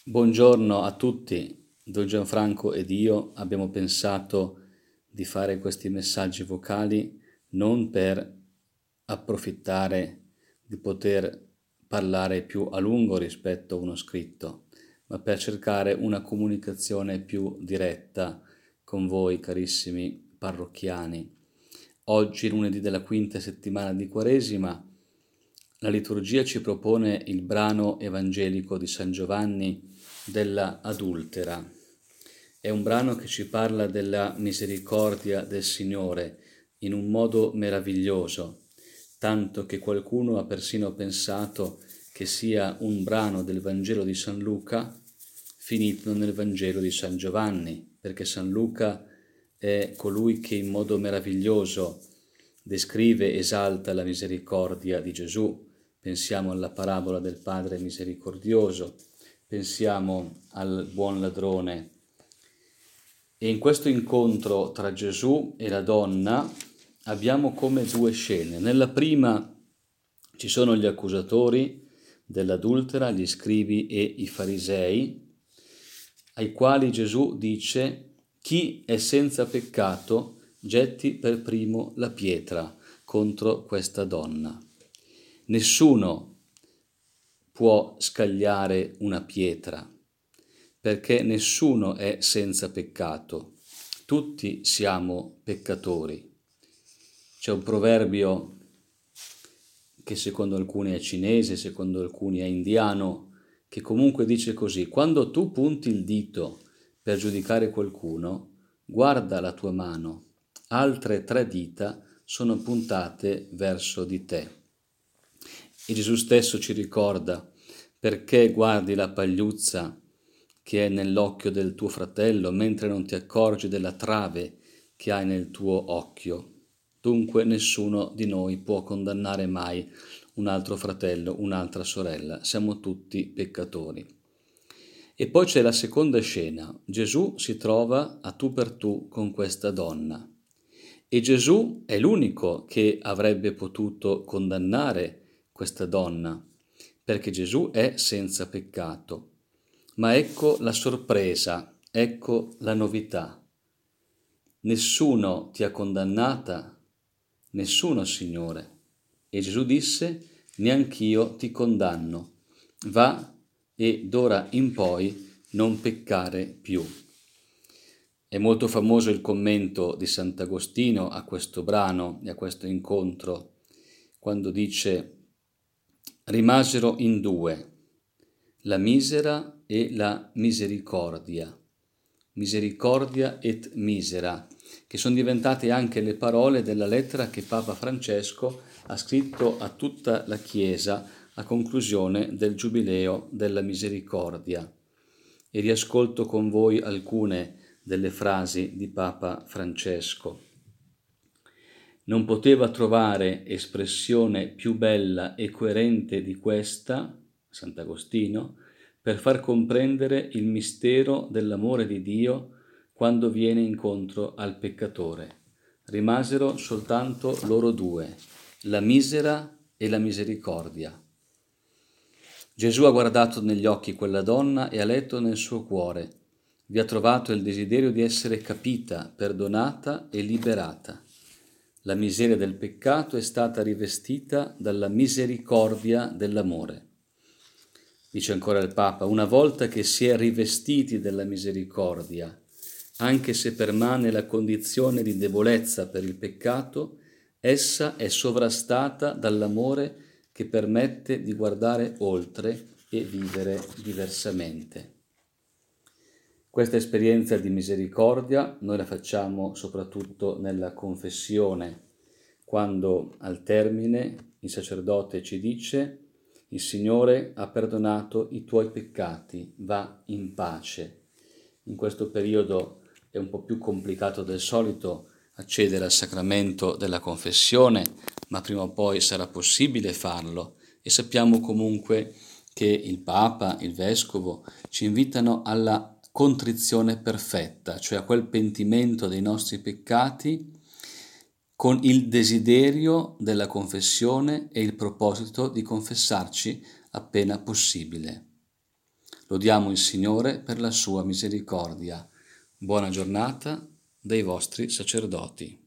Buongiorno a tutti, Don Gianfranco ed io abbiamo pensato di fare questi messaggi vocali non per approfittare di poter parlare più a lungo rispetto a uno scritto, ma per cercare una comunicazione più diretta con voi, carissimi parrocchiani. Oggi, lunedì della quinta settimana di Quaresima, la liturgia ci propone il brano evangelico di San Giovanni della Adultera. È un brano che ci parla della misericordia del Signore in un modo meraviglioso, tanto che qualcuno ha persino pensato che sia un brano del Vangelo di San Luca finito nel Vangelo di San Giovanni, perché San Luca è colui che in modo meraviglioso descrive e esalta la misericordia di Gesù. Pensiamo alla parabola del Padre misericordioso, pensiamo al buon ladrone. E in questo incontro tra Gesù e la donna abbiamo come due scene. Nella prima ci sono gli accusatori dell'adultera, gli scribi e i farisei, ai quali Gesù dice: chi è senza peccato getti per primo la pietra contro questa donna. Nessuno può scagliare una pietra, perché nessuno è senza peccato. Tutti siamo peccatori. C'è un proverbio che secondo alcuni è cinese, secondo alcuni è indiano, che comunque dice così: quando tu punti il dito per giudicare qualcuno, guarda la tua mano, altre 3 dita sono puntate verso di te. E Gesù stesso ci ricorda: perché guardi la pagliuzza che è nell'occhio del tuo fratello, mentre non ti accorgi della trave che hai nel tuo occhio. Dunque nessuno di noi può condannare mai un altro fratello, un'altra sorella, siamo tutti peccatori. E poi c'è la seconda scena: Gesù si trova a tu per tu con questa donna. E Gesù è l'unico che avrebbe potuto condannare questa donna, perché Gesù è senza peccato. Ma ecco la sorpresa, ecco la novità. Nessuno ti ha condannata, nessuno, Signore. E Gesù disse: neanch'io ti condanno. Va e d'ora in poi non peccare più. È molto famoso il commento di Sant'Agostino a questo brano e a questo incontro, quando dice: rimasero in 2, la misera e la misericordia et misera, che sono diventate anche le parole della lettera che Papa Francesco ha scritto a tutta la Chiesa a conclusione del Giubileo della Misericordia. E riascolto con voi alcune delle frasi di Papa Francesco. Non poteva trovare espressione più bella e coerente di questa, Sant'Agostino, per far comprendere il mistero dell'amore di Dio quando viene incontro al peccatore. Rimasero soltanto loro 2, la misera e la misericordia. Gesù ha guardato negli occhi quella donna e ha letto nel suo cuore. Vi ha trovato il desiderio di essere capita, perdonata e liberata. La miseria del peccato è stata rivestita dalla misericordia dell'amore. Dice ancora il Papa: una volta che si è rivestiti della misericordia, anche se permane la condizione di debolezza per il peccato, essa è sovrastata dall'amore che permette di guardare oltre e vivere diversamente. Questa esperienza di misericordia noi la facciamo soprattutto nella confessione, quando al termine il sacerdote ci dice: il Signore ha perdonato i tuoi peccati, va in pace. In questo periodo è un po' più complicato del solito accedere al sacramento della confessione, ma prima o poi sarà possibile farlo, e sappiamo comunque che il Papa, il Vescovo, ci invitano alla contrizione perfetta, cioè a quel pentimento dei nostri peccati con il desiderio della confessione e il proposito di confessarci appena possibile. Lodiamo il Signore per la sua misericordia. Buona giornata dai vostri sacerdoti.